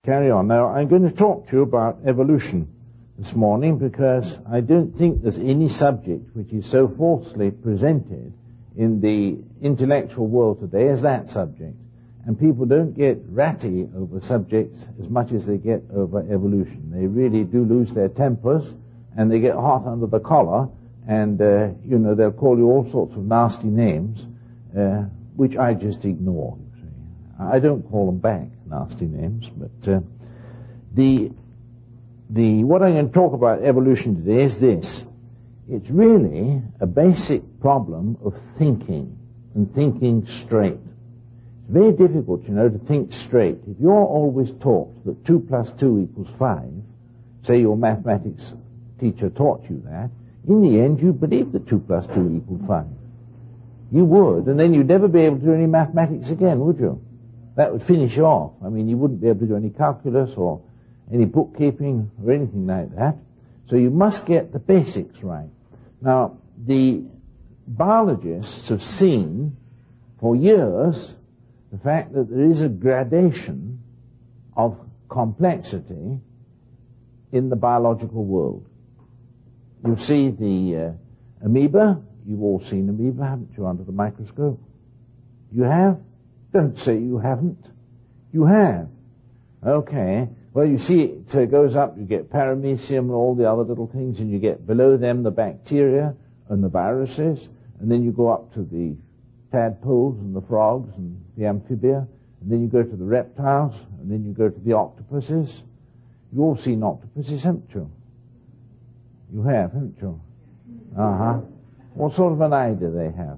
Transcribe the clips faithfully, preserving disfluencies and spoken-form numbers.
carry on. Now, I'm going to talk to you about evolution this morning because I don't think there's any subject which is so falsely presented in the intellectual world today as that subject. And people don't get ratty over subjects as much as they get over evolution. They really do lose their tempers, and they get hot under the collar, and, uh, you know, they'll call you all sorts of nasty names, uh, which I just ignore. You see. I don't call them back nasty names, but uh, the the what I'm going to talk about evolution today is this. It's really a basic problem of thinking, and thinking straight. It's very difficult, you know, to think straight. If you're always taught that two plus two equals five, say your mathematics teacher taught you that, in the end you'd believe that two plus two equaled five. You would, and then you'd never be able to do any mathematics again, would you? That would finish you off. I mean, you wouldn't be able to do any calculus or any bookkeeping or anything like that. So you must get the basics right. Now, the biologists have seen for years the fact that there is a gradation of complexity in the biological world. You see the uh, amoeba. You've all seen amoeba, haven't you, under the microscope? You have? Don't say you haven't. You have. Okay. Well, you see it uh, goes up, you get paramecium and all the other little things, and you get below them the bacteria and the viruses, and then you go up to the tadpoles and the frogs and the amphibia, and then you go to the reptiles, and then you go to the octopuses. You've all seen octopuses, haven't you? You have, haven't you? Uh-huh. What sort of an eye do they have?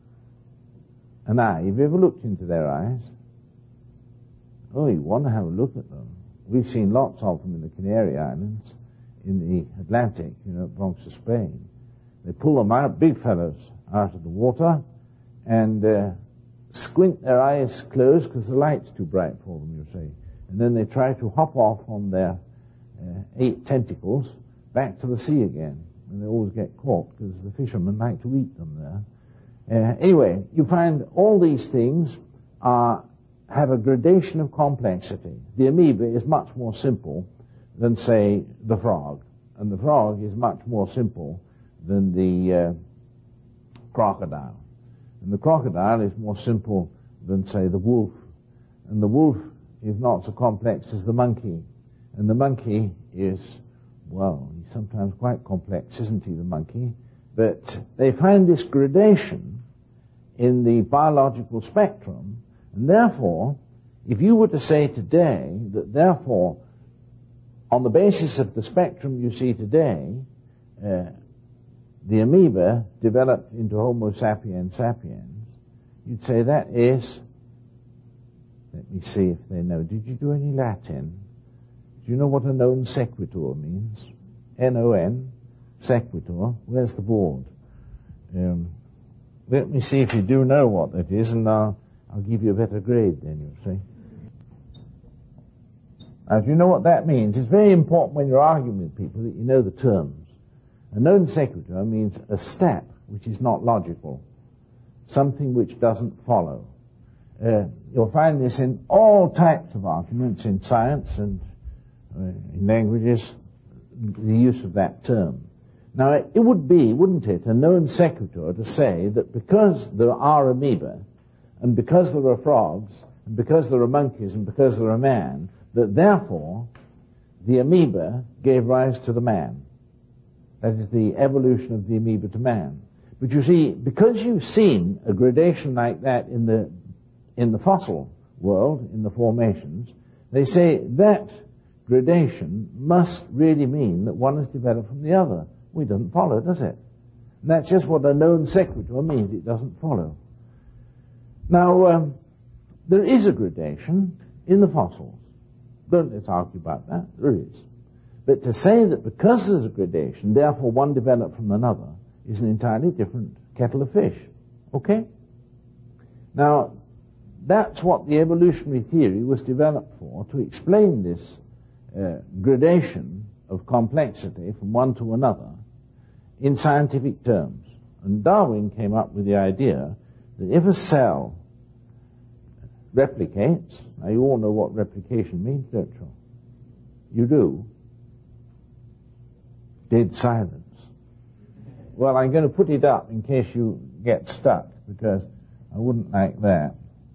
An eye. Have you ever looked into their eyes? Oh, you want to have a look at them. We've seen lots of them in the Canary Islands, in the Atlantic, you know, it belongs to Spain. They pull them out, big fellows, out of the water, and uh, squint their eyes closed because the light's too bright for them, you see. And then they try to hop off on their uh, eight tentacles back to the sea again. And they always get caught because the fishermen like to eat them there. Uh, anyway, you find all these things are have a gradation of complexity. The amoeba is much more simple than, say, the frog. And the frog is much more simple than the uh, crocodile. And the crocodile is more simple than, say, the wolf. And the wolf is not so complex as the monkey. And the monkey is, well, he's sometimes quite complex, isn't he, the monkey? But they find this gradation in the biological spectrum. And therefore, if you were to say today that therefore, on the basis of the spectrum you see today, uh, the amoeba developed into Homo sapiens sapiens, you'd say that is, let me see if they know, did you do any Latin? Do you know what a non sequitur means? N O N, sequitur. Where's the board? Um, let me see if you do know what that is, and I'll I'll give you a better grade then, you see. Now, if you know what that means, it's very important when you're arguing with people that you know the terms. A non sequitur means a step which is not logical, something which doesn't follow. Uh, you'll find this in all types of arguments, in science and uh, in languages, the use of that term. Now, it would be, wouldn't it, a non sequitur to say that because there are amoeba, and because there are frogs, and because there are monkeys, and because there are man, that therefore the amoeba gave rise to the man. That is the evolution of the amoeba to man. But you see, because you've seen a gradation like that in the in the fossil world, in the formations, they say that gradation must really mean that one is developed from the other. Well, it doesn't follow, does it? And that's just what a non sequitur means. It doesn't follow. Now, um, there is a gradation in the fossils. Don't let's argue about that. There is. But to say that because there's a gradation, therefore one developed from another, is an entirely different kettle of fish. Okay? Now, that's what the evolutionary theory was developed for, to explain this uh, gradation of complexity from one to another in scientific terms. And Darwin came up with the idea that if a cell replicates. Now you all know what replication means, don't you? You do. Dead silence. Well, I'm going to put it up in case you get stuck, because I wouldn't like that.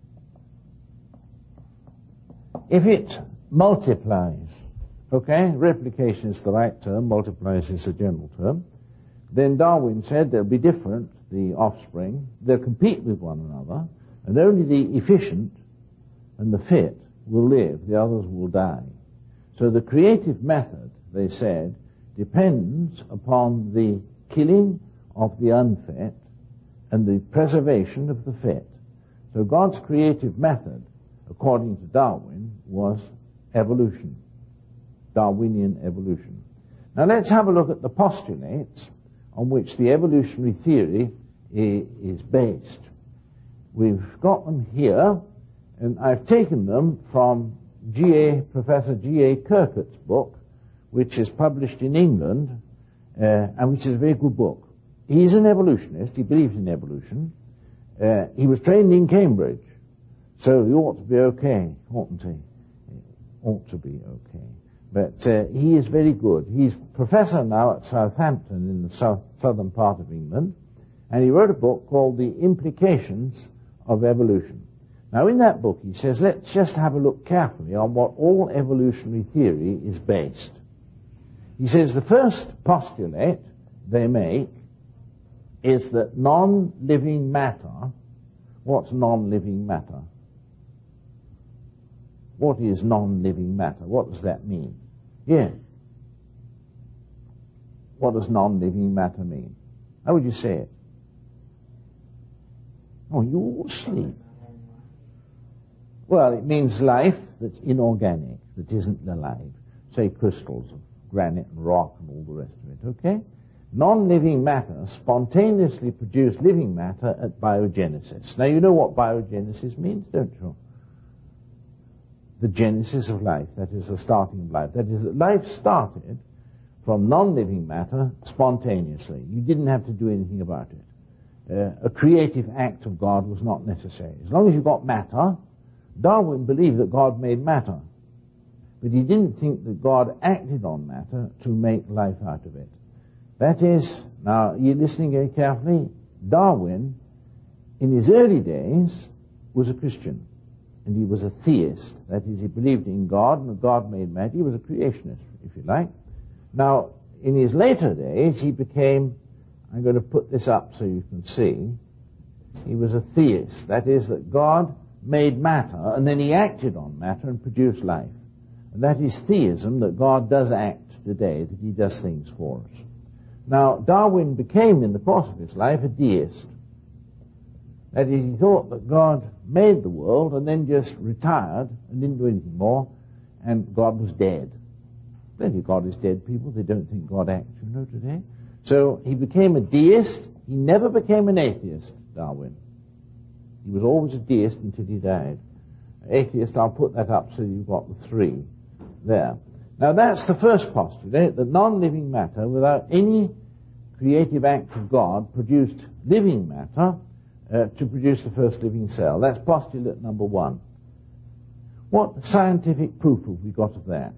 If it multiplies, okay, replication is the right term, multiplies is a general term, then Darwin said they'll be different, the offspring, they'll compete with one another, and only the efficient and the fit will live, the others will die. So the creative method, they said, depends upon the killing of the unfit and the preservation of the fit. So God's creative method, according to Darwin, was evolution, Darwinian evolution. Now let's have a look at the postulates on which the evolutionary theory is based. We've got them here, and I've taken them from G A Professor G A Kirkett's book, which is published in England, uh, and which is a very good book. He's an evolutionist. He believes in evolution. Uh, he was trained in Cambridge, so he ought to be okay, oughtn't he? Ought to be okay. But uh, he is very good. He's professor now at Southampton in the south, southern part of England, and he wrote a book called The Implications of Evolution. Now in that book he says, let's just have a look carefully on what all evolutionary theory is based. He says the first postulate they make is that non-living matter, what's non-living matter? What is non-living matter? What does that mean? Yeah. What does non-living matter mean? How would you say it? Oh, you're asleep. Well, it means life that's inorganic, that isn't alive. Say crystals of granite and rock and all the rest of it, okay? Non-living matter spontaneously produced living matter at biogenesis. Now, you know what biogenesis means, don't you? The genesis of life, that is the starting of life. That is that life started from non-living matter spontaneously. You didn't have to do anything about it. Uh, a creative act of God was not necessary. As long as you got matter, Darwin believed that God made matter. But he didn't think that God acted on matter to make life out of it. That is, now you're listening very carefully, Darwin, in his early days, was a Christian. And he was a theist. That is, he believed in God, and God made matter. He was a creationist, if you like. Now, in his later days, he became, I'm going to put this up so you can see, he was a theist. That is, that God made matter, and then he acted on matter and produced life. And that is theism, that God does act today, that he does things for us. Now, Darwin became, in the course of his life, a deist. That is, he thought that God made the world and then just retired and didn't do anything more, and God was dead. Plenty of God is dead people. They don't think God acts, you know, today. So he became a deist. He never became an atheist, Darwin. He was always a deist until he died. Atheist, I'll put that up so you've got the three there. Now that's the first postulate, that non-living matter, without any creative act of God, produced living matter uh, to produce the first living cell. That's postulate number one. What scientific proof have we got of that?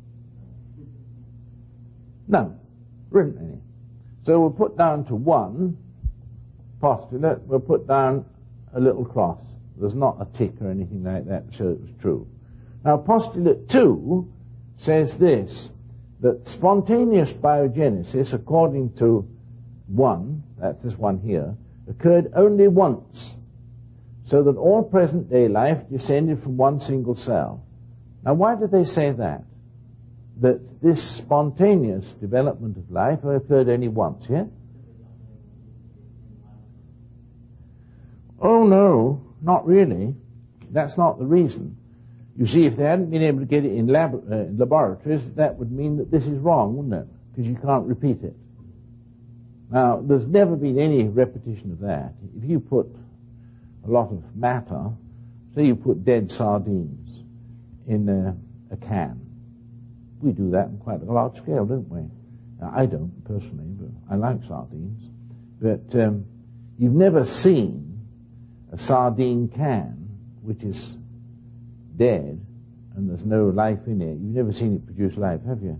None. There isn't any. So we'll put down to one postulate, we'll put down a little cross. There's not a tick or anything like that to show it was true. Now postulate two says this, that spontaneous biogenesis, according to one, that's this one here, occurred only once, so that all present-day life descended from one single cell. Now why did they say that? That this spontaneous development of life occurred only once, yeah? Oh no, not really. That's not the reason. You see, if they hadn't been able to get it in, lab, uh, in laboratories, that would mean that this is wrong, wouldn't it? Because you can't repeat it. Now, there's never been any repetition of that. If you put a lot of matter, say you put dead sardines in a, a can. We do that on quite a large scale, don't we? Now, I don't, personally, but I like sardines. But um, you've never seen a sardine can which is dead and there's no life in it, you've never seen it produce life, have you?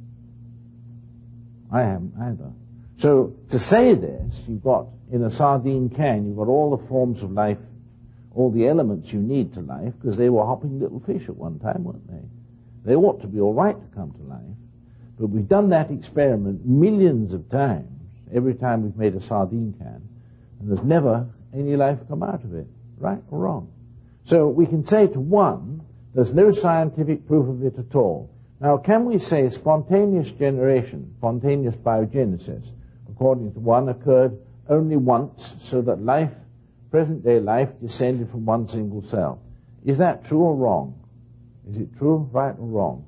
I haven't either. So to say this, you've got, in a sardine can, you've got all the forms of life, all the elements you need to life, because they were hopping little fish at one time, weren't they? They ought to be all right to come to life. But we've done that experiment millions of times, every time we've made a sardine can, and there's never any life come out of it, right or wrong. So we can say to one, there's no scientific proof of it at all. Now, can we say spontaneous generation, spontaneous biogenesis, according to one, occurred only once, so that life, present-day life, descended from one single cell? Is that true or wrong? Is it true, right, or wrong?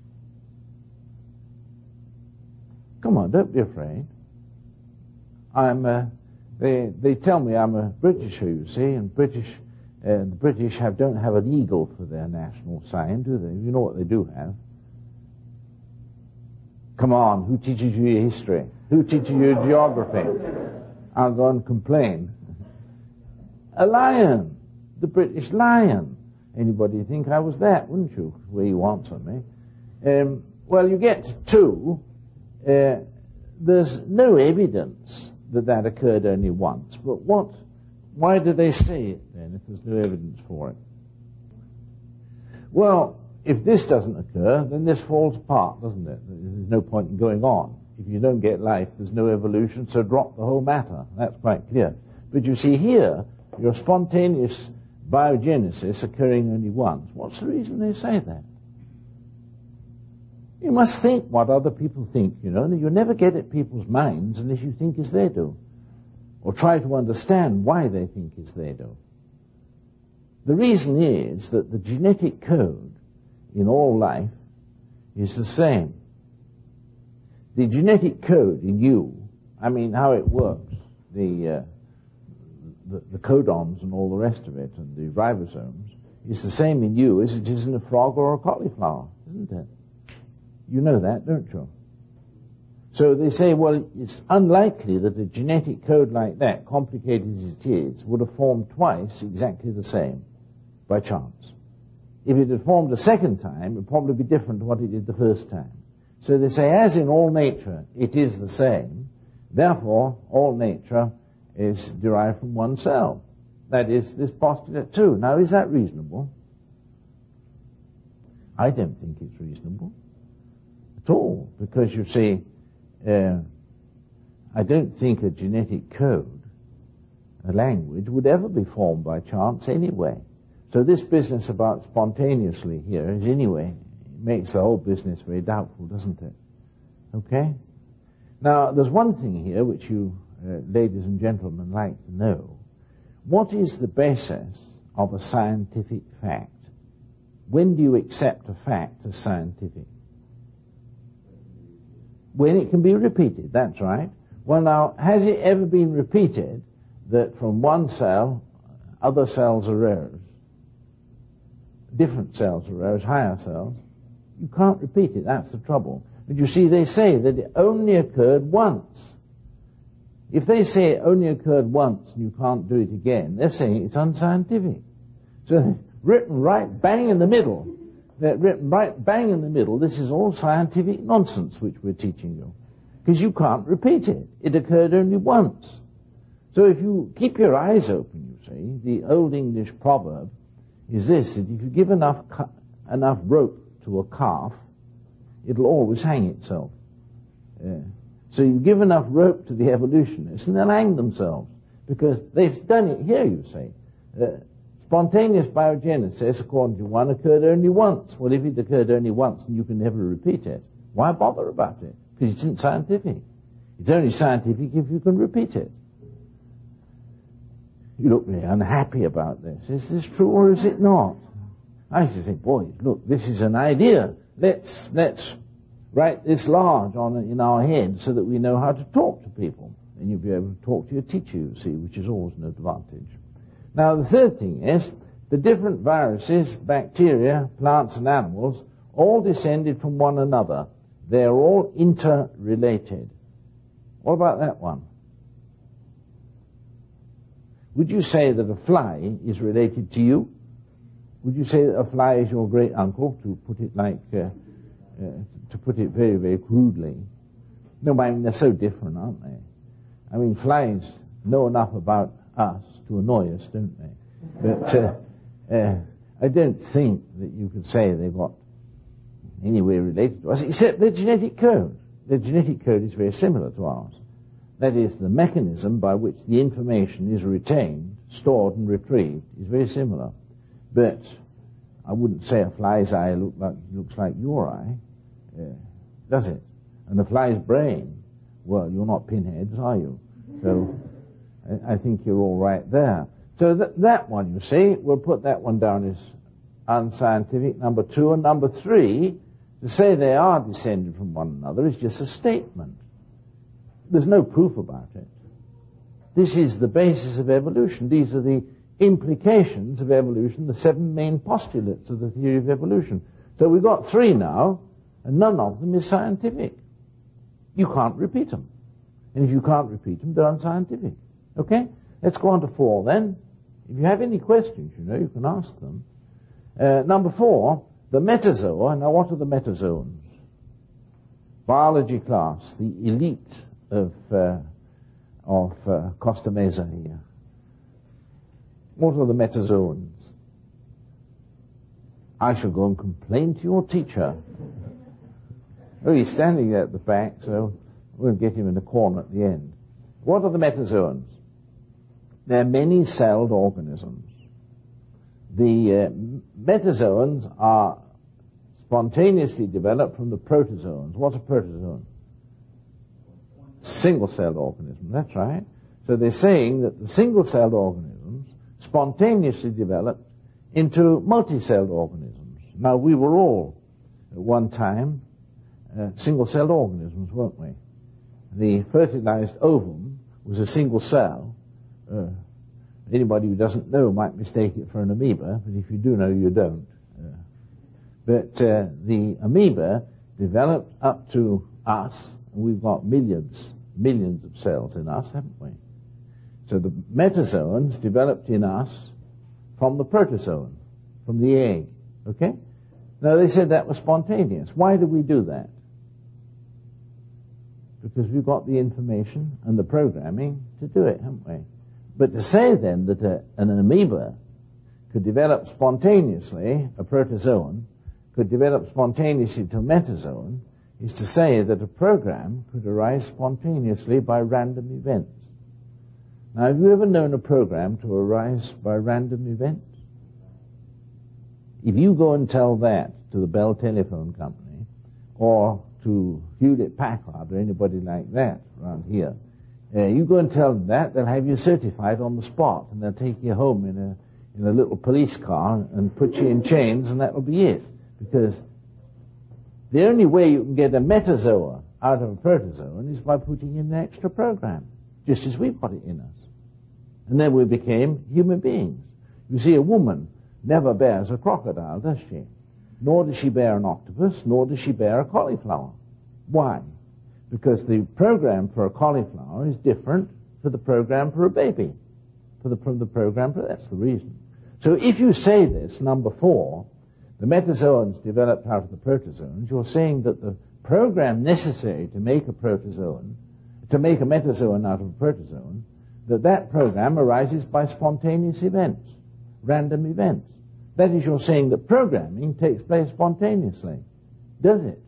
Come on, don't be afraid. I'm. Uh, they they tell me I'm a Britisher, you see, and British uh, the British have don't have an eagle for their national sign, do they? You know what they do have. Come on, who teaches you your history? Who teaches you your geography? I'll go and complain. A lion, the British lion. Anybody think I was that, wouldn't you? Where you answer me. Um, well, you get to two. Uh, there's no evidence that that occurred only once. But what? Why do they say it then, if there's no evidence for it? Well, if this doesn't occur, then this falls apart, doesn't it? There's no point in going on. If you don't get life, there's no evolution, so drop the whole matter. That's quite clear. But you see here, your spontaneous biogenesis occurring only once. What's the reason they say that? You must think what other people think, you know. You'll never get at people's minds unless you think as they do, or try to understand why they think as they do. The reason is that the genetic code in all life is the same. The genetic code in you, I mean, how it works, the, uh, the, the codons and all the rest of it, and the ribosomes, is the same in you as it is in a frog or a cauliflower, isn't it? You know that, don't you? So they say, well, it's unlikely that a genetic code like that, complicated as it is, would have formed twice exactly the same by chance. If it had formed a second time, it would probably be different to what it did the first time. So they say, as in all nature, it is the same, therefore, all nature is derived from one cell. That is this postulate too. Now, is that reasonable? I don't think it's reasonable at all, because you see, uh, I don't think a genetic code, a language, would ever be formed by chance anyway. So this business about spontaneously here is anyway, it makes the whole business very doubtful, doesn't it? Okay? Now, there's one thing here which you, uh, ladies and gentlemen, like to know. What is the basis of a scientific fact? When do you accept a fact as scientific? When it can be repeated, that's right. Well, now, has it ever been repeated that from one cell, other cells arose? Different cells arose, higher cells. You can't repeat it, that's the trouble. But you see, they say that it only occurred once. If they say it only occurred once and you can't do it again, they're saying it's unscientific. So, written right bang in the middle, they're written right bang in the middle, this is all scientific nonsense which we're teaching you. Because you can't repeat it. It occurred only once. So if you keep your eyes open, you see, the old English proverb is this, that if you give enough cu- enough rope to a calf, it'll always hang itself. Yeah. So you give enough rope to the evolutionists and they'll hang themselves. Because they've done it here, you see. Uh, spontaneous biogenesis, according to one, occurred only once. Well, if it occurred only once and you can never repeat it, why bother about it? Because it isn't scientific. It's only scientific if you can repeat it. You look really unhappy about this. Is this true or is it not? I used to think, boy, look, this is an idea. Let's let's write this large on in our head so that we know how to talk to people. And you'll be able to talk to your teacher, you see, which is always an advantage. Now, the third thing is, the different viruses, bacteria, plants and animals, all descended from one another. They're all interrelated. What about that one? Would you say that a fly is related to you? Would you say that a fly is your great uncle, to put it like, uh, uh, to put it very, very crudely? No, but I mean, they're so different, aren't they? I mean, flies know enough about us to annoy us, don't they? But uh, uh, I don't think that you could say they've got any way related to us, except their genetic code. Their genetic code is very similar to ours. That is, the mechanism by which the information is retained, stored and retrieved is very similar. But I wouldn't say a fly's eye look like, looks like your eye, uh, does it? And the fly's brain, well, you're not pinheads, are you? So I, I think you're all right there. So th- that one, you see, we'll put that one down as unscientific, number two. And number three, to say they are descended from one another is just a statement. There's no proof about it. This is the basis of evolution. These are the implications of evolution, the seven main postulates of the theory of evolution. So we've got three now, and none of them is scientific. You can't repeat them. And if you can't repeat them, they're unscientific. Okay? Let's go on to four then. If you have any questions, you know, you can ask them. Uh, number four, the metazoa. Now, what are the metazoans? Biology class, the elite of uh, of uh, Costa Mesa here. What are the metazoans? I shall go and complain to your teacher. Oh, he's standing there at the back, so we'll get him in the corner at the end. What are the metazoans? They're many-celled organisms. The uh, metazoans are spontaneously developed from the protozoans. What's a protozoan? Single-celled organism, that's right. So they're saying that the single-celled organisms spontaneously developed into multi-celled organisms. Now, we were all, at one time, uh, single-celled organisms, weren't we? The fertilized ovum was a single cell. Uh, anybody who doesn't know might mistake it for an amoeba, but if you do know, you don't. Uh, but uh, the amoeba developed up to us, and we've got millions, millions of cells in us, haven't we? So the metazoans developed in us from the protozoan, from the egg, okay? Now, they said that was spontaneous. Why do we do that? Because we've got the information and the programming to do it, haven't we? But to say then that a, an amoeba could develop spontaneously, a protozoan, could develop spontaneously to a metazoan, is to say that a program could arise spontaneously by random events. Now, have you ever known a program to arise by random events? If you go and tell that to the Bell Telephone Company, or to Hewlett-Packard, or anybody like that around here, uh, you go and tell them that, they'll have you certified on the spot, and they'll take you home in a in a little police car and put you in chains, and that'll be it. Because the only way you can get a metazoa out of a protozoan is by putting in an extra program, just as we've got it in us. And then we became human beings. You see, a woman never bears a crocodile, does she? Nor does she bear an octopus, nor does she bear a cauliflower. Why? Because the program for a cauliflower is different to the program for a baby. For the, from the program for, that's the reason. So if you say this, number four, the metazoans developed out of the protozoans, you're saying that the program necessary to make a protozoan, to make a metazoan out of a protozoan, that that program arises by spontaneous events, random events. That is, you're saying that programming takes place spontaneously. Does it?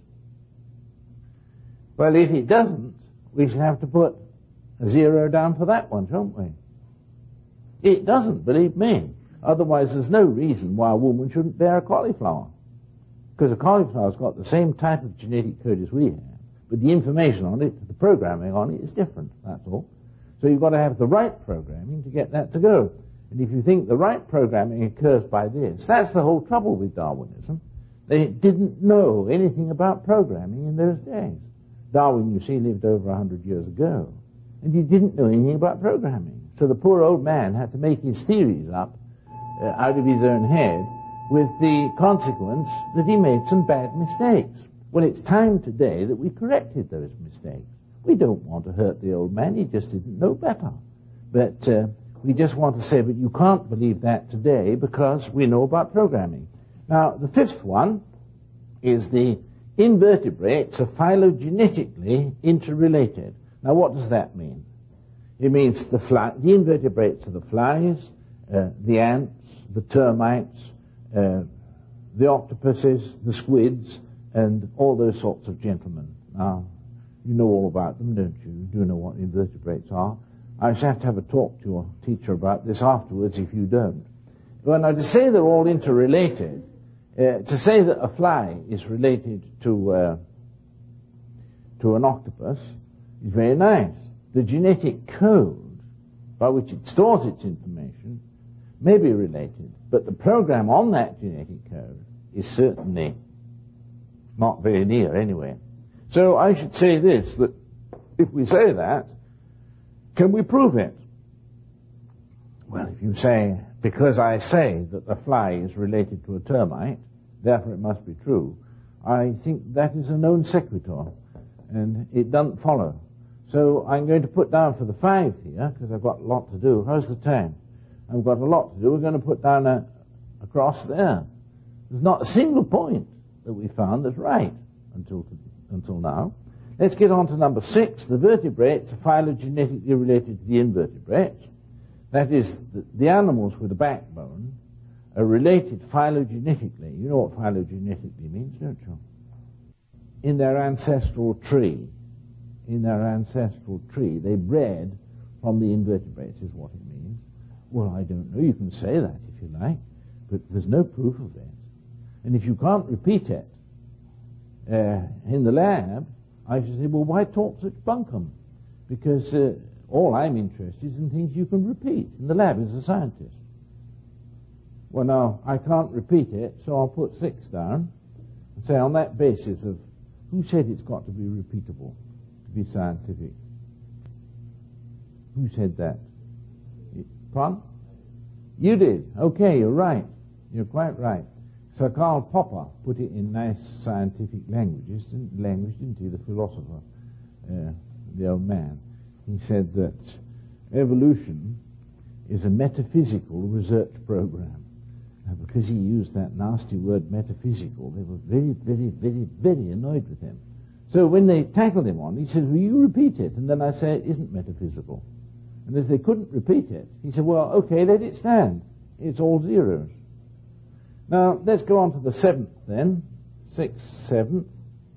Well, if it doesn't, we shall have to put a zero down for that one, shan't we? It doesn't, believe me. Otherwise, there's no reason why a woman shouldn't bear a cauliflower. Because a cauliflower's got the same type of genetic code as we have, but the information on it, the programming on it, is different, that's all. So you've got to have the right programming to get that to go. And if you think the right programming occurs by this, that's the whole trouble with Darwinism. They didn't know anything about programming in those days. Darwin, you see, lived over a hundred years ago, and he didn't know anything about programming. So the poor old man had to make his theories up uh, out of his own head, with the consequence that he made some bad mistakes. Well, it's time today that we corrected those mistakes. We don't want to hurt the old man, he just didn't know better. But uh, we just want to say, but you can't believe that today because we know about programming. Now, the fifth one is the invertebrates are phylogenetically interrelated. Now, what does that mean? It means the, fly, the invertebrates are the flies, uh, the ants, the termites, uh, the octopuses, the squids, and all those sorts of gentlemen. Now, you know all about them, don't you? You do know what invertebrates are. I shall have to have a talk to your teacher about this afterwards if you don't. Well, now, to say they're all interrelated, uh, to say that a fly is related to uh, to an octopus is very nice. The genetic code by which it stores its information may be related, but the program on that genetic code is certainly not very near anyway. So I should say this, that if we say that, can we prove it? Well, if you say, because I say that the fly is related to a termite, therefore it must be true, I think that is a non sequitur, and it doesn't follow. So I'm going to put down for the five here, because I've got a lot to do. How's the time? I've got a lot to do. We're going to put down a, a cross there. There's not a single point that we found that's right until until now. Let's get on to number six. The vertebrates are phylogenetically related to the invertebrates. That is, the, the animals with a backbone are related phylogenetically. You know what phylogenetically means, don't you? In their ancestral tree. In their ancestral tree. They bred from the invertebrates is what it means. Well, I don't know. You can say that if you like, but there's no proof of it. And if you can't repeat it uh, in the lab, I should say, well, why talk such bunkum? Because uh, all I'm interested is in things you can repeat in the lab as a scientist. Well, now, I can't repeat it, so I'll put six down and say on that basis of who said it's got to be repeatable to be scientific? Who said that? Pardon? You did. Okay, you're right. You're quite right. Sir Karl Popper put it in nice scientific languages, didn't, language, didn't he, the philosopher, uh, the old man. He said that evolution is a metaphysical research program. Now, because he used that nasty word metaphysical, they were very, very, very, very annoyed with him. So when they tackled him on, he said, will you repeat it? And then I say, it isn't metaphysical. And as they couldn't repeat it, he said, well, okay, let it stand. It's all zeros. Now, let's go on to the seventh then. Sixth, seventh.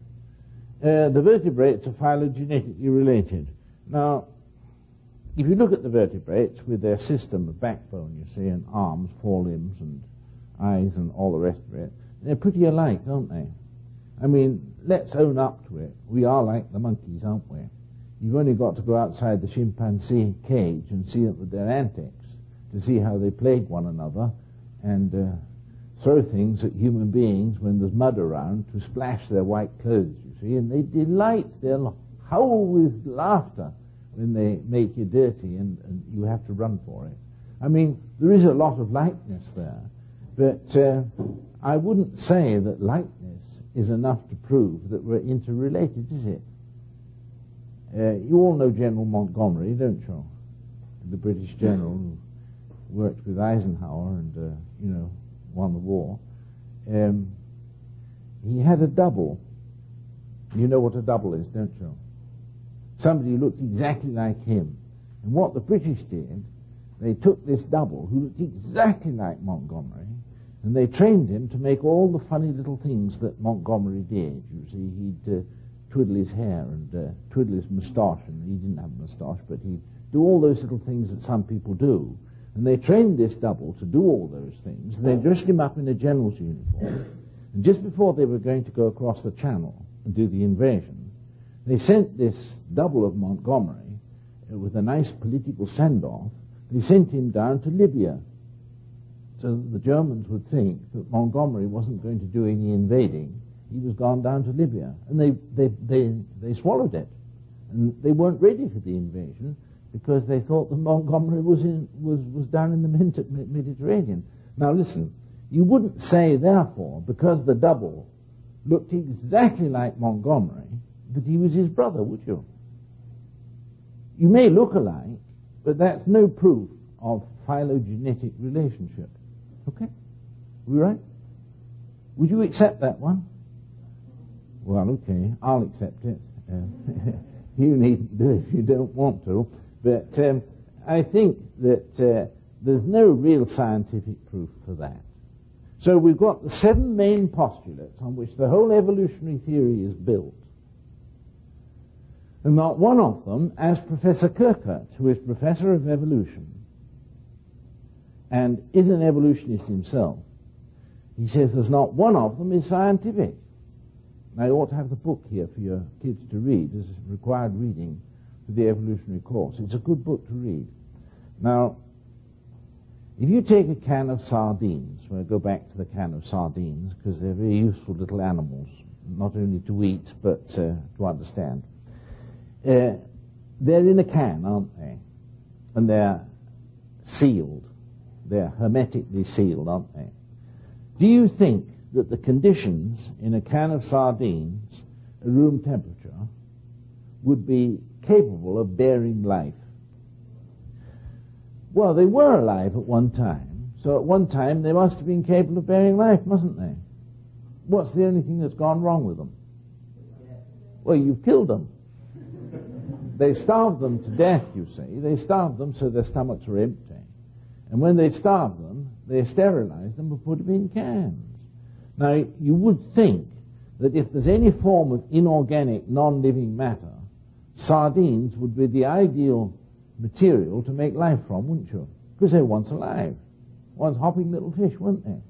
Uh, the vertebrates are phylogenetically related. Now, if you look at the vertebrates with their system of backbone, you see, and arms, four limbs, and eyes, and all the rest of it, they're pretty alike, aren't they? I mean, let's own up to it. We are like the monkeys, aren't we? You've only got to go outside the chimpanzee cage and see it with their antics to see how they plague one another and uh, throw things at human beings when there's mud around to splash their white clothes, you see, and they delight. They'll howl with laughter when they make you dirty and, and you have to run for it. I mean, there is a lot of likeness there, but uh, I wouldn't say that likeness is enough to prove that we're interrelated, is it? Uh, you all know General Montgomery, don't you? The British general who worked with Eisenhower and, uh, you know, won the war. Um, he had a double. You know what a double is, don't you? Somebody who looked exactly like him. And what the British did, they took this double who looked exactly like Montgomery, and they trained him to make all the funny little things that Montgomery did. You see, he'd uh, twiddle his hair and uh, twiddle his moustache, and he didn't have a moustache, but he'd do all those little things that some people do. And they trained this double to do all those things. And they dressed him up in a general's uniform. And just before they were going to go across the channel and do the invasion, they sent this double of Montgomery uh, with a nice political send-off. They sent him down to Libya, so that the Germans would think that Montgomery wasn't going to do any invading. He was gone down to Libya. And they, they, they, they swallowed it. And they weren't ready for the invasion because they thought that Montgomery was, in, was, was down in the Mediterranean. Now listen, you wouldn't say, therefore, because the double looked exactly like Montgomery, that he was his brother, would you? You may look alike, but that's no proof of phylogenetic relationship. Okay? We right? Would you accept that one? Well, okay, I'll accept it. Uh, you needn't do it if you don't want to. But um, I think that uh, there's no real scientific proof for that. So we've got the seven main postulates on which the whole evolutionary theory is built. And not one of them, as Professor Kirkert, who is Professor of Evolution and is an evolutionist himself, he says there's not one of them is scientific. Now you ought to have the book here for your kids to read as required reading for the evolutionary course. It's a good book to read. Now, if you take a can of sardines, we'll go back to the can of sardines because they're very useful little animals, not only to eat but uh, to understand. Uh, they're in a can, aren't they? And they're sealed. They're hermetically sealed, aren't they? Do you think that the conditions in a can of sardines, at room temperature, would be capable of bearing life? Well, they were alive at one time, so at one time they must have been capable of bearing life, mustn't they? What's the only thing that's gone wrong with them? Well, you've killed them. They starved them to death, you see. They starved them so their stomachs were empty. And when they starved them, they sterilized them and put them in cans. Now, you would think that if there's any form of inorganic, non-living matter, sardines would be the ideal material to make life from, wouldn't you? Because they were once alive. Once hopping little fish, weren't they?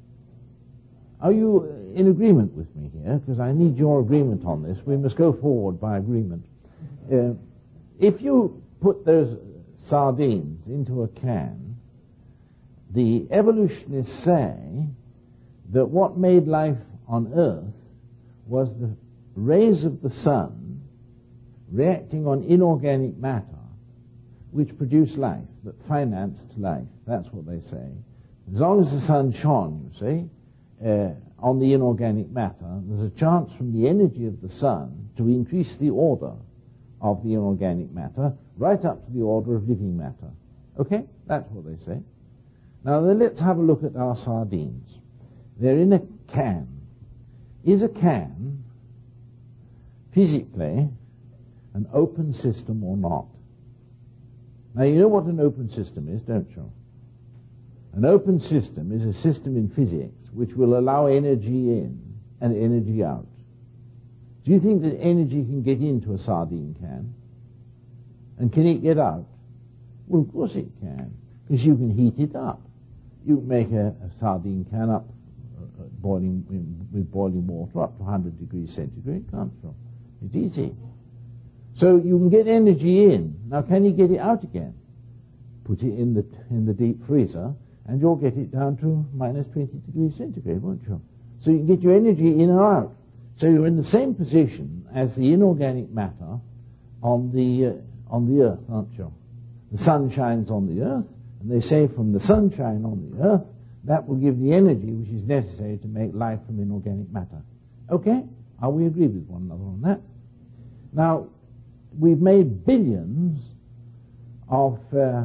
Are you in agreement with me here? Because I need your agreement on this. We must go forward by agreement. Uh, if you put those sardines into a can, the evolutionists say that what made life on Earth was the rays of the sun reacting on inorganic matter, which produced life, that financed life. That's what they say. As long as the sun shone, you see, uh, on the inorganic matter, there's a chance from the energy of the sun to increase the order of the inorganic matter, right up to the order of living matter. Okay? That's what they say. Now then, let's have a look at our sardines. They're in a can. Is a can physically an open system or not? Now you know what an open system is, don't you? An open system is a system in physics which will allow energy in and energy out. Do you think that energy can get into a sardine can? And can it get out? Well, of course it can, because you can heat it up. You can make a, a sardine can up uh, boiling in, with boiling water up to one hundred degrees centigrade, can't you? It's easy. So you can get energy in. Now, can you get it out again? Put it in the in the deep freezer, and you'll get it down to minus twenty degrees centigrade, won't you? So you can get your energy in and out. So you're in the same position as the inorganic matter on the uh, on the earth, aren't you? The sun shines on the earth, and they say from the sunshine on the earth, that will give the energy which is necessary to make life from inorganic matter. Okay? Are we agree with one another on that? Now, we've made billions of uh,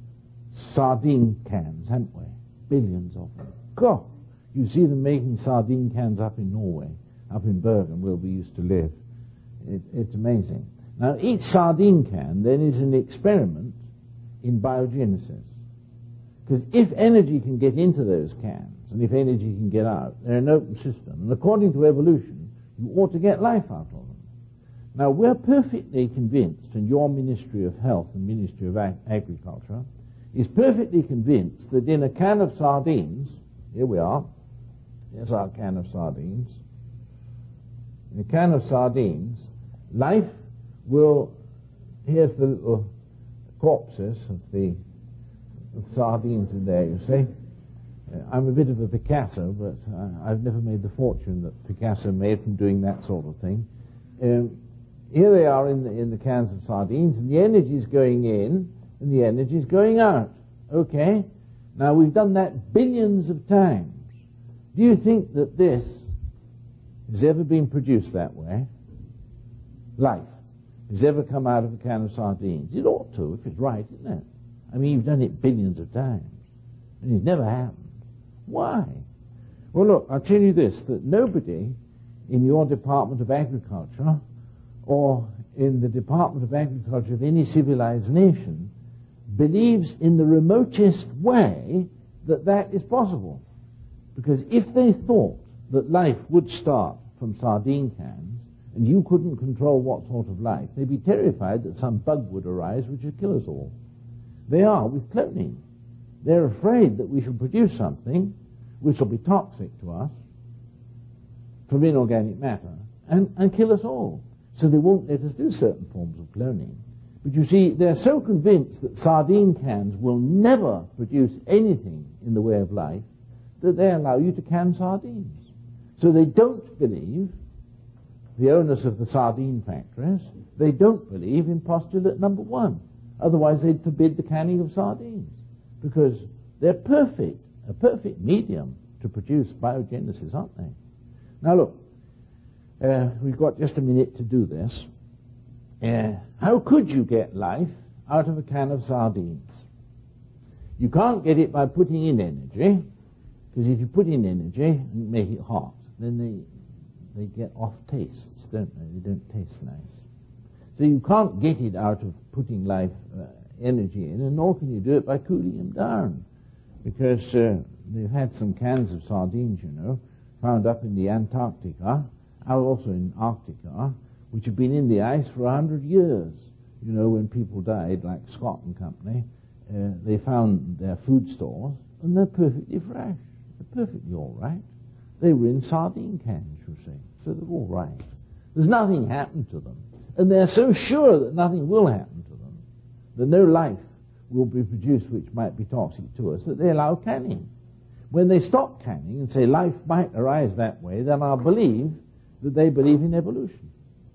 sardine cans, haven't we? Billions of them. God, you see them making sardine cans up in Norway, up in Bergen, where we used to live. It, it's amazing. Now, each sardine can then is an experiment in biogenesis. Because if energy can get into those cans, and if energy can get out, they're an open system. And according to evolution, you ought to get life out of them. Now, we're perfectly convinced, and your Ministry of Health and Ministry of Ag- Agriculture is perfectly convinced that in a can of sardines, here we are, here's our can of sardines, in a can of sardines, life will, here's the little corpses of the of sardines in there, you see. Uh, I'm a bit of a Picasso, but uh, I've never made the fortune that Picasso made from doing that sort of thing. Um, here they are in the, in the cans of sardines, and the energy is going in, and the energy is going out. Okay? Now, we've done that billions of times. Do you think that this has ever been produced that way? Life has ever come out of a can of sardines? It ought to, if it's right, isn't it? I mean, you've done it billions of times, and it never happened. Why? Well, look, I'll tell you this, that nobody in your Department of Agriculture or in the Department of Agriculture of any civilized nation believes in the remotest way that that is possible. Because if they thought that life would start from sardine cans and you couldn't control what sort of life, they'd be terrified that some bug would arise which would kill us all. They are with cloning. They're afraid that we shall produce something which will be toxic to us from inorganic matter and, and kill us all. So they won't let us do certain forms of cloning. But you see, they're so convinced that sardine cans will never produce anything in the way of life that they allow you to can sardines. So they don't believe, the owners of the sardine factories, they don't believe in postulate number one. Otherwise they'd forbid the canning of sardines. Because they're perfect, a perfect medium to produce biogenesis, aren't they? Now look, uh, we've got just a minute to do this. Uh, how could you get life out of a can of sardines? You can't get it by putting in energy, because if you put in energy and make it hot, then they they get off tastes, don't they? They don't taste nice. So you can't get it out of putting life uh, energy in, and nor can you do it by cooling them down, because uh, they've had some cans of sardines, you know, found up in the Antarctica, also in Arctica, which have been in the ice for a hundred years. You know, when people died, like Scott and Company, uh, they found their food stores, and they're perfectly fresh. They're perfectly all right. They were in sardine cans, you see, so they're all right. There's nothing happened to them. And they're so sure that nothing will happen to them, that no life will be produced which might be toxic to us, that they allow canning. When they stop canning and say life might arise that way, then I'll believe that they believe in evolution.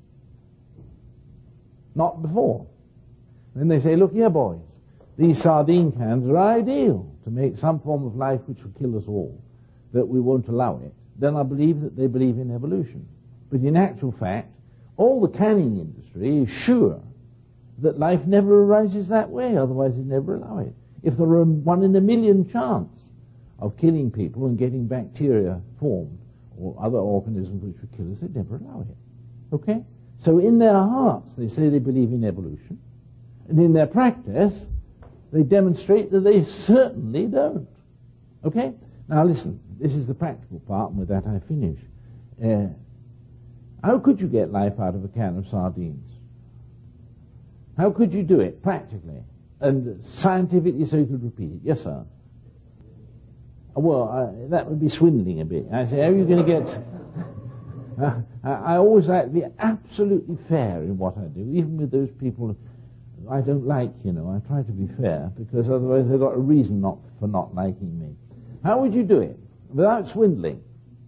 Not before. Then they say, look here, boys, these sardine cans are ideal to make some form of life which will kill us all, that we won't allow it. Then I believe that they believe in evolution. But in actual fact, all the canning industry is sure that life never arises that way, otherwise they'd never allow it. If there were a one in a million chance of killing people and getting bacteria formed or other organisms which would kill us, they'd never allow it. Okay? So in their hearts they say they believe in evolution, and in their practice they demonstrate that they certainly don't. Okay? Now listen, this is the practical part, and with that I finish. Uh, how could you get life out of a can of sardines? How could you do it practically and scientifically so you could repeat it? Yes, sir. Well, uh, that would be swindling a bit. I say, how are you going to get... Uh, I always like to be absolutely fair in what I do, even with those people I don't like, you know. I try to be fair, because otherwise they've got a reason not for not liking me. How would you do it without swindling?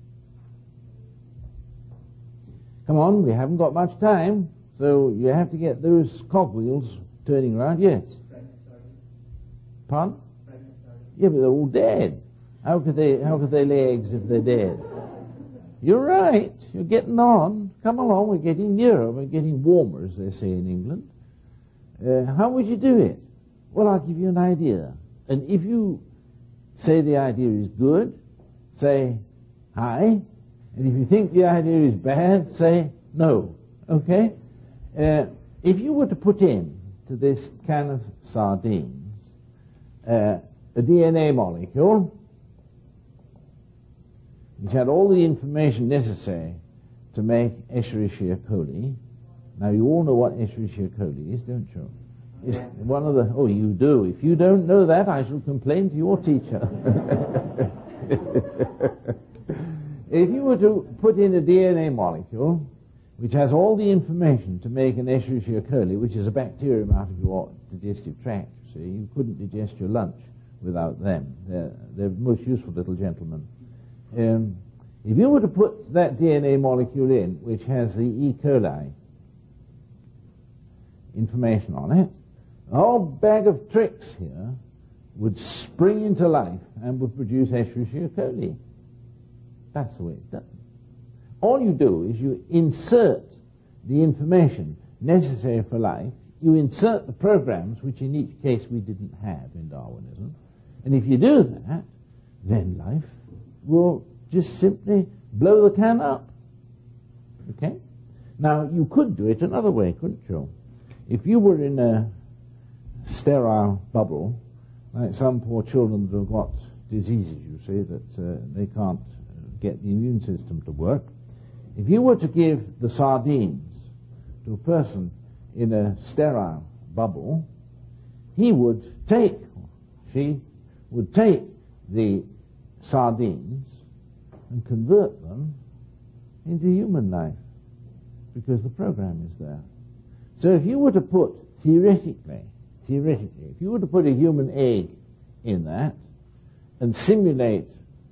Come on, we haven't got much time, so you have to get those cogwheels turning around. Yes? Pardon? Yeah, but they're all dead. How could they, how could they lay eggs if they're dead? You're right. You're getting on. Come along. We're getting nearer. We're getting warmer, as they say in England. Uh, how would you do it? Well, I'll give you an idea. And if you say the idea is good, say hi. And if you think the idea is bad, say no. Okay? Uh, if you were to put in to this can of sardines uh, a D N A molecule which had all the information necessary to make Escherichia coli. Now, you all know what Escherichia coli is, don't you? It's one of the... Oh, you do. If you don't know that, I shall complain to your teacher. If you were to put in a D N A molecule which has all the information to make an Escherichia coli, which is a bacterium out of your digestive tract, you see, you couldn't digest your lunch without them. They're, they're most useful little gentlemen. Um, if you were to put that D N A molecule in, which has the E. coli information on it, a whole bag of tricks here would spring into life and would produce Escherichia coli. That's the way it's done. All you do is you insert the information necessary for life you insert the programs which in each case we didn't have in Darwinism. And if you do that, then life will just simply blow the can up. Okay? Now, you could do it another way, couldn't you? If you were in a sterile bubble, like some poor children that have got diseases, you see, that uh, they can't get the immune system to work, if you were to give the sardines to a person in a sterile bubble, he would take, she would take the sardines and convert them into human life, because the program is there. So if you were to put, theoretically, theoretically, if you were to put a human egg in that and simulate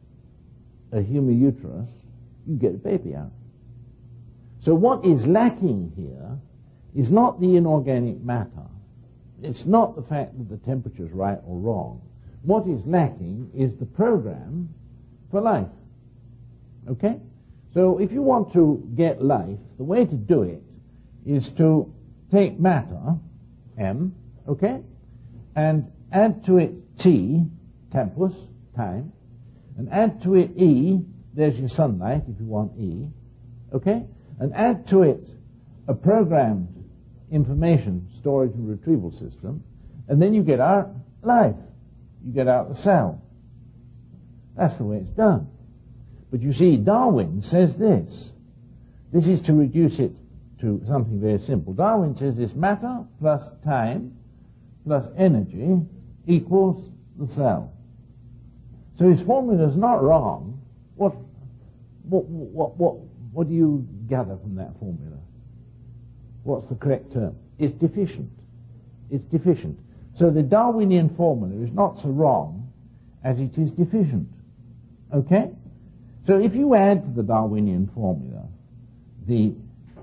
a human uterus, you get a baby out. So what is lacking here is not the inorganic matter. It's not the fact that the temperature is right or wrong. What is lacking is the program for life. Okay? So if you want to get life, the way to do it is to take matter, M, okay, and add to it T, tempus, time, and add to it E, there's your sunlight if you want E, okay, and add to it a programmed information storage and retrieval system, and then you get out life. You get out the cell. That's the way it's done. But you see, Darwin says this. This is to reduce it to something very simple. Darwin says this: matter plus time plus energy equals the cell. So his formula is not wrong. What, what, what, what, what do you gather from that formula? What's the correct term? It's deficient. It's deficient. So the Darwinian formula is not so wrong as it is deficient. Okay? So if you add to the Darwinian formula the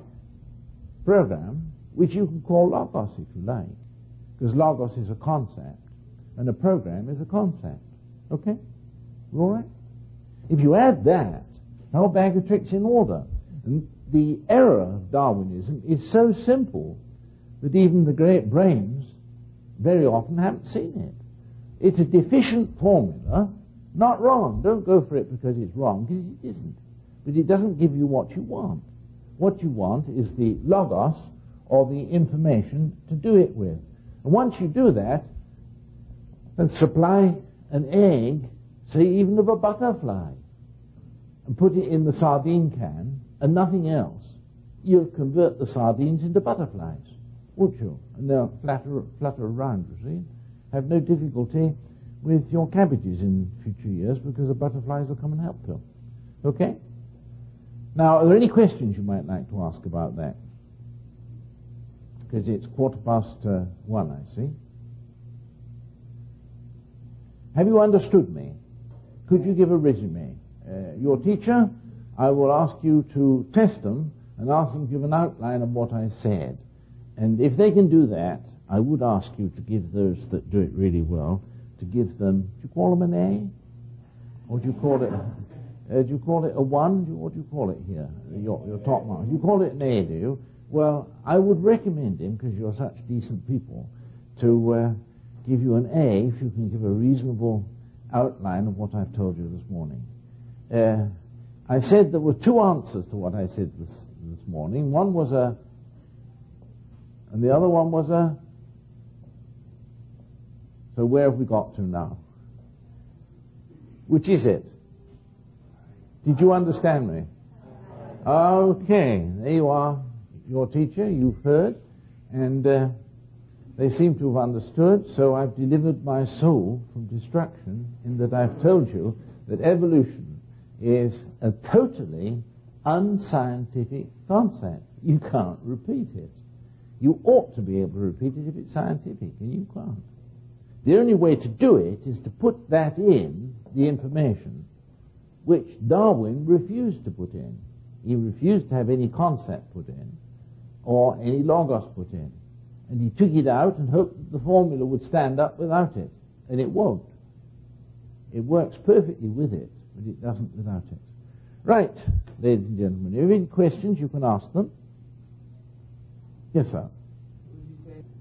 program, which you can call logos if you like, because logos is a concept and a program is a concept. Okay? All right? If you add that, the whole bag of tricks in order. And the error of Darwinism is so simple that even the great brains very often haven't seen it. It's a deficient formula, not wrong. Don't go for it because it's wrong, because it isn't. But it doesn't give you what you want. What you want is the logos, or the information to do it with. And once you do that, then supply an egg, say even of a butterfly, and put it in the sardine can, and nothing else, you'll convert the sardines into butterflies, won't you? And they'll flutter, flutter around, you see. Have no difficulty with your cabbages in future years, because the butterflies will come and help you. Okay? Now, are there any questions you might like to ask about that? Because it's quarter past uh, one, I see. Have you understood me? Could you give a resume? Uh, your teacher, I will ask you to test them and ask them to give an outline of what I said. And if they can do that, I would ask you to give those that do it really well, to give them, do you call them an A? Or do you call it, uh, do you call it a one? Do you, what do you call it here? Your, your top mark. You call it an A, do you? Well, I would recommend him, because you're such decent people, to uh, give you an A if you can give a reasonable outline of what I've told you this morning. Uh, I said there were two answers to what I said this, this morning. One was a, and the other one was a, so where have we got to now? Which is it? Did you understand me? Okay, there you are. Your teacher, you've heard, and uh, they seem to have understood, so I've delivered my soul from destruction in that I've told you that evolution is a totally unscientific concept. You can't repeat it. You ought to be able to repeat it if it's scientific, and you can't. The only way to do it is to put that in, the information, which Darwin refused to put in. He refused to have any concept put in, or any logos put in. And he took it out and hoped that the formula would stand up without it. And it won't. It works perfectly with it, but it doesn't without it. Right, ladies and gentlemen, if you have any questions, you can ask them. Yes, sir.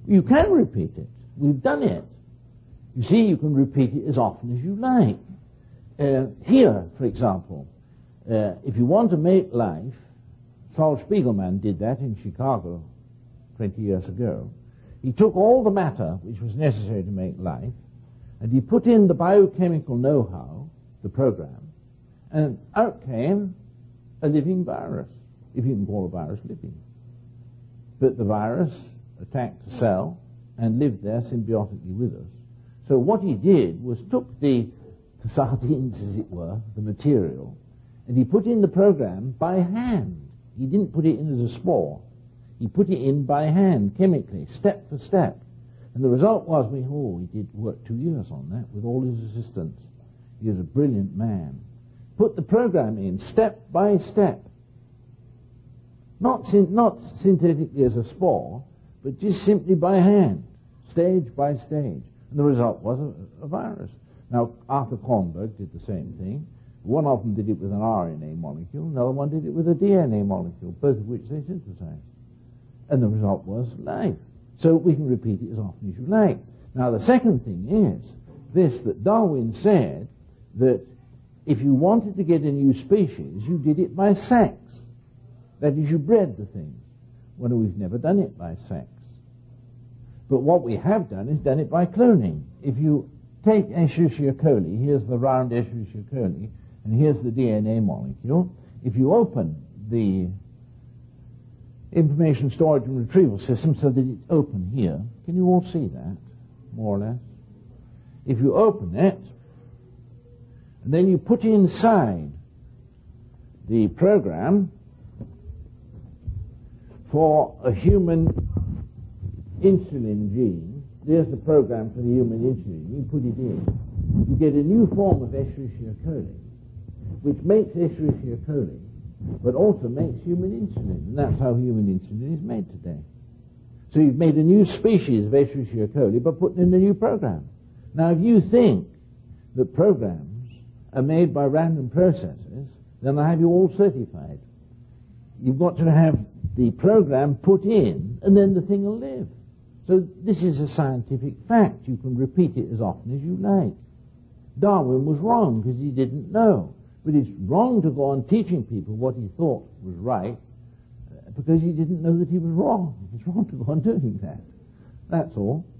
You can repeat it. We've done it. You see, you can repeat it as often as you like. Uh, here, for example, uh, if you want to make life, Saul Spiegelman did that in Chicago twenty years ago. He took all the matter which was necessary to make life, and he put in the biochemical know-how, the program, and out came a living virus, if you can call a virus living. But the virus attacked the cell and lived there symbiotically with us. So what he did was took the, the sardines, as it were, the material, and he put in the program by hand. He didn't put it in as a spore. He put it in by hand, chemically, step for step. And the result was, we, oh, he did work two years on that with all his assistants. He was a brilliant man. Put the program in step by step. Not, syn- not synthetically as a spore, but just simply by hand, stage by stage. And the result was a, a virus. Now, Arthur Kornberg did the same thing. One of them did it with an R N A molecule, another one did it with a D N A molecule, both of which they synthesized. And the result was life. So we can repeat it as often as you like. Now, the second thing is this, that Darwin said that if you wanted to get a new species, you did it by sex. That is, you bred the things. Well, we've never done it by sex. But what we have done is done it by cloning. If you take Escherichia coli, here's the round Escherichia coli, and here's the D N A molecule. If you open the information storage and retrieval system so that it's open here, can you all see that, more or less? If you open it, and then you put inside the program for a human insulin gene, there's the program for the human insulin, you put it in, you get a new form of Escherichia coli, which makes Escherichia coli, but also makes human insulin, and that's how human insulin is made today. So you've made a new species of Escherichia coli by putting in a new program. Now, if you think that programs are made by random processes, then I have you all certified. You've got to have the program put in, and then the thing will live. So this is a scientific fact. You can repeat it as often as you like. Darwin was wrong because he didn't know. But it's wrong to go on teaching people what he thought was right uh, because he didn't know that he was wrong. It's wrong to go on doing that. That's all.